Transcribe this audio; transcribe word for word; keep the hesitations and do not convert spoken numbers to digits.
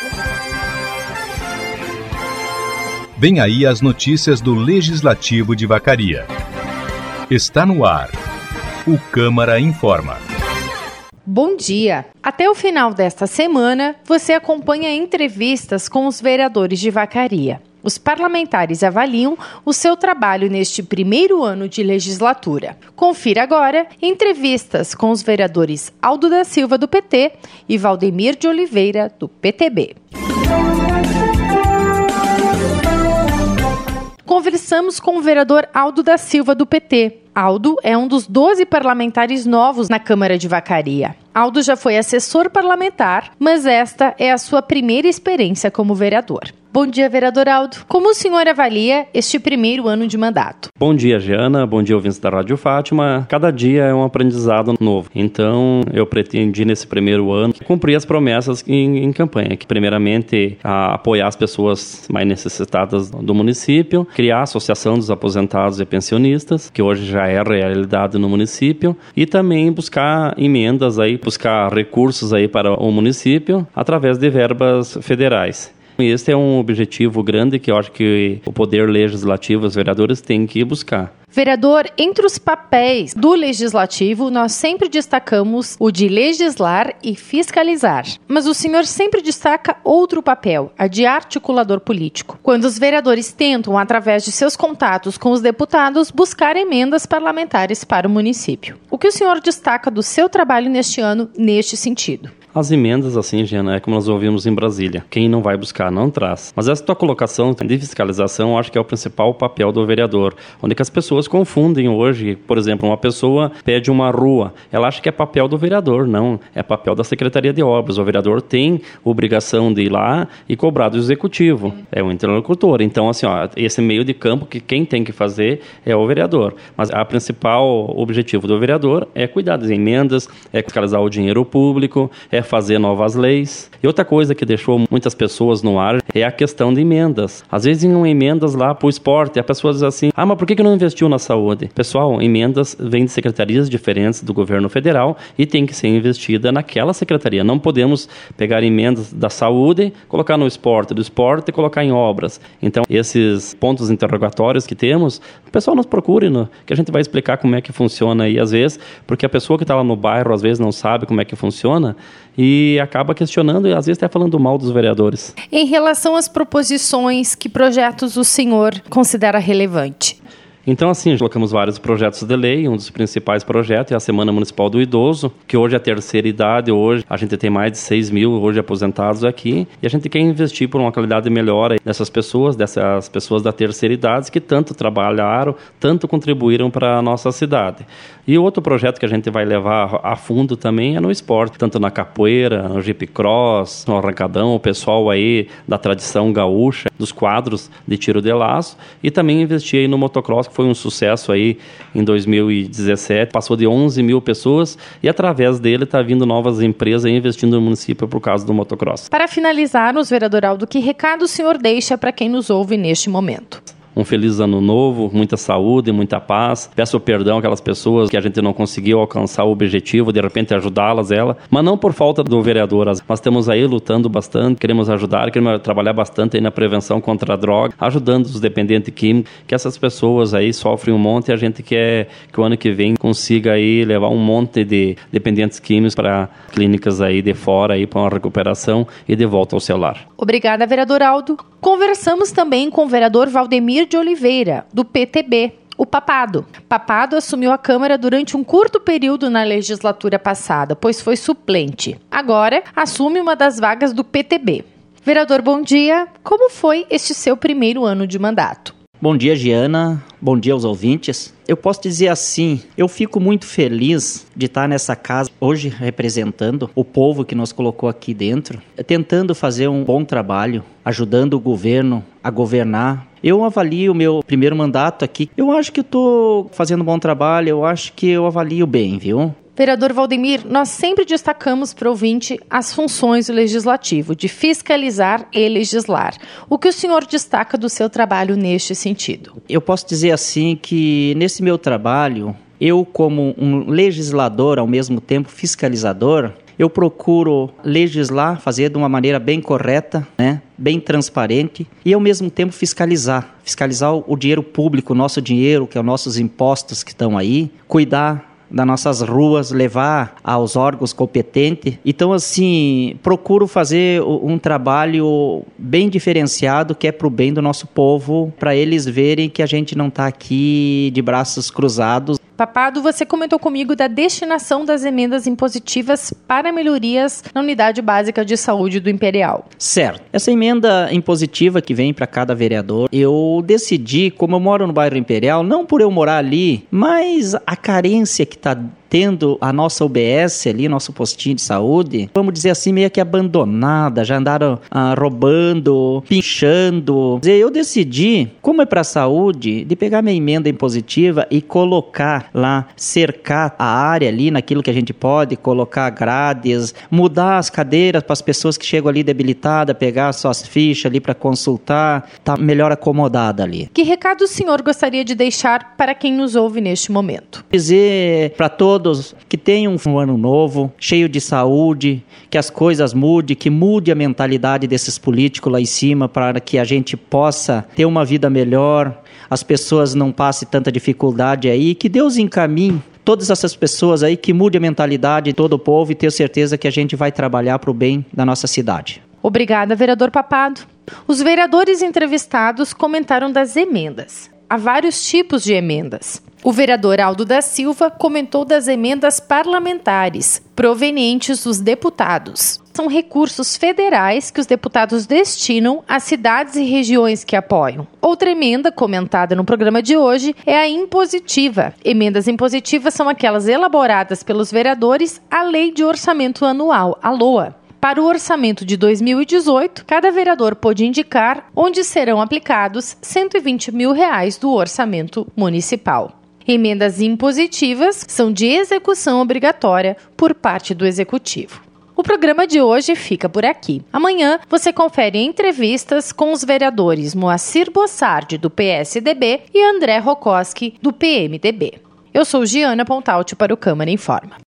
Vem aí as notícias do Legislativo de Vacaria. Está no ar. O Câmara Informa. Bom dia! Até o final desta semana, você acompanha entrevistas com os vereadores de Vacaria. Os parlamentares avaliam o seu trabalho neste primeiro ano de legislatura. Confira agora entrevistas com os vereadores Aldo da Silva, do P T, e Valdemir de Oliveira, do P T B. Conversamos com o vereador Aldo da Silva, do P T. Aldo é um dos doze parlamentares novos na Câmara de Vacaria. Aldo já foi assessor parlamentar, mas esta é a sua primeira experiência como vereador. Bom dia, vereador Aldo. Como o senhor avalia este primeiro ano de mandato? Bom dia, Giana. Bom dia, ouvintes da Rádio Fátima. Cada dia é um aprendizado novo. Então, eu pretendi nesse primeiro ano cumprir as promessas em, em campanha. Que, primeiramente, a apoiar as pessoas mais necessitadas do município, criar a Associação dos Aposentados e Pensionistas, que hoje já é realidade no município, e também buscar emendas aí, buscar recursos aí para o município através de verbas federais. Este é um objetivo grande que eu acho que o Poder Legislativo, os vereadores, têm que buscar. Vereador, entre os papéis do Legislativo, nós sempre destacamos o de legislar e fiscalizar. Mas o senhor sempre destaca outro papel, a de articulador político. Quando os vereadores tentam, através de seus contatos com os deputados, buscar emendas parlamentares para o município. O que o senhor destaca do seu trabalho neste ano, neste sentido? As emendas, assim, Giana, é como nós ouvimos em Brasília. Quem não vai buscar, não traz. Mas essa tua colocação de fiscalização, eu acho que é o principal papel do vereador. Onde que as pessoas confundem hoje, por exemplo, uma pessoa pede uma rua, ela acha que é papel do vereador. Não, é papel da Secretaria de Obras. O vereador tem obrigação de ir lá e cobrar do executivo. É o interlocutor. Então, assim, ó, esse meio de campo que quem tem que fazer é o vereador. Mas a principal objetivo do vereador é cuidar das emendas, é fiscalizar o dinheiro público, é fazer novas leis. E outra coisa que deixou muitas pessoas no ar é a questão de emendas. Às vezes iam emendas lá para o esporte, e a pessoa diz assim, ah, mas por que que não investiu na saúde? Pessoal, emendas vêm de secretarias diferentes do governo federal e tem que ser investida naquela secretaria. Não podemos pegar emendas da saúde, colocar no esporte, do esporte e colocar em obras. Então, esses pontos interrogatórios que temos, o pessoal nos procure, no, que a gente vai explicar como é que funciona aí, às vezes, porque a pessoa que está lá no bairro, às vezes, não sabe como é que funciona, e acaba questionando e às vezes até falando mal dos vereadores. Em relação às proposições, que projetos o senhor considera relevante? Então, assim, colocamos vários projetos de lei. Um dos principais projetos é a Semana Municipal do Idoso, que hoje é a terceira idade. Hoje a gente tem mais de seis mil hoje aposentados aqui. E a gente quer investir por uma qualidade melhor dessas pessoas, dessas pessoas da terceira idade que tanto trabalharam, tanto contribuíram para a nossa cidade. E o outro projeto que a gente vai levar a fundo também é no esporte, tanto na capoeira, no jeep cross, no arrancadão, o pessoal aí da tradição gaúcha, dos quadros de tiro de laço, e também investir aí no motocross, que foi um sucesso aí em dois mil e dezessete, passou de onze mil pessoas e através dele está vindo novas empresas investindo no município por causa do motocross. Para finalizar, nos vereador Aldo, que recado o senhor deixa para quem nos ouve neste momento? Um feliz ano novo, muita saúde, muita paz. Peço perdão àquelas pessoas que a gente não conseguiu alcançar o objetivo, de repente ajudá-las, ela, mas não por falta do vereador. Nós estamos aí lutando bastante, queremos ajudar, queremos trabalhar bastante aí na prevenção contra a droga, ajudando os dependentes químicos, que essas pessoas aí sofrem um monte e a gente quer que o ano que vem consiga aí levar um monte de dependentes químicos para clínicas aí de fora, aí para uma recuperação e de volta ao seu lar. Obrigada, vereador Aldo. Conversamos também com o vereador Valdemir de Oliveira, do P T B, o Papado. Papado assumiu a Câmara durante um curto período na legislatura passada, pois foi suplente. Agora, assume uma das vagas do P T B. Vereador, bom dia. Como foi este seu primeiro ano de mandato? Bom dia, Giana. Bom dia aos ouvintes. Eu posso dizer assim, eu fico muito feliz de estar nessa casa hoje representando o povo que nos colocou aqui dentro, tentando fazer um bom trabalho, ajudando o governo a governar. Eu avalio o meu primeiro mandato aqui. Eu acho que eu estou fazendo um bom trabalho, eu acho que eu avalio bem, viu? Vereador Valdemir, nós sempre destacamos para o ouvinte as funções do Legislativo, de fiscalizar e legislar. O que o senhor destaca do seu trabalho neste sentido? Eu posso dizer assim que nesse meu trabalho, eu como um legislador, ao mesmo tempo fiscalizador, eu procuro legislar, fazer de uma maneira bem correta, né? Bem transparente e, ao mesmo tempo, fiscalizar. Fiscalizar o dinheiro público, o nosso dinheiro, que é os nossos impostos que estão aí, cuidar das nossas ruas, levar aos órgãos competentes. Então, assim, procuro fazer um trabalho bem diferenciado, que é para o bem do nosso povo, para eles verem que a gente não está aqui de braços cruzados. Papado, você comentou comigo da destinação das emendas impositivas para melhorias na unidade básica de saúde do Imperial. Certo. Essa emenda impositiva que vem para cada vereador, eu decidi, como eu moro no bairro Imperial, não por eu morar ali, mas a carência que está tendo a nossa U B S ali, nosso postinho de saúde, vamos dizer assim, meio que abandonada, já andaram ah, roubando, pinchando. Eu decidi, como é para a saúde, de pegar minha emenda impositiva e colocar lá, cercar a área ali, naquilo que a gente pode, colocar grades, mudar as cadeiras para as pessoas que chegam ali debilitadas, pegar suas fichas ali para consultar, tá melhor acomodada ali. Que recado o senhor gostaria de deixar para quem nos ouve neste momento? Dizer para todos que tenham um ano novo, cheio de saúde, que as coisas mudem, que mude a mentalidade desses políticos lá em cima para que a gente possa ter uma vida melhor, as pessoas não passem tanta dificuldade aí, que Deus encaminhe todas essas pessoas aí, que mude a mentalidade de todo o povo e tenho certeza que a gente vai trabalhar para o bem da nossa cidade. Obrigada, vereador Papado. Os vereadores entrevistados comentaram das emendas. Há vários tipos de emendas. O vereador Aldo da Silva comentou das emendas parlamentares, provenientes dos deputados. São recursos federais que os deputados destinam às cidades e regiões que apoiam. Outra emenda comentada no programa de hoje é a impositiva. Emendas impositivas são aquelas elaboradas pelos vereadores à Lei de Orçamento Anual, a LOA. Para o orçamento de dois mil e dezoito, cada vereador pôde indicar onde serão aplicados cento e vinte mil reais do orçamento municipal. Emendas impositivas são de execução obrigatória por parte do Executivo. O programa de hoje fica por aqui. Amanhã você confere entrevistas com os vereadores Moacir Bossardi, do P S D B, e André Rokoski, do P M D B. Eu sou Giana Pontalti para o Câmara Informa.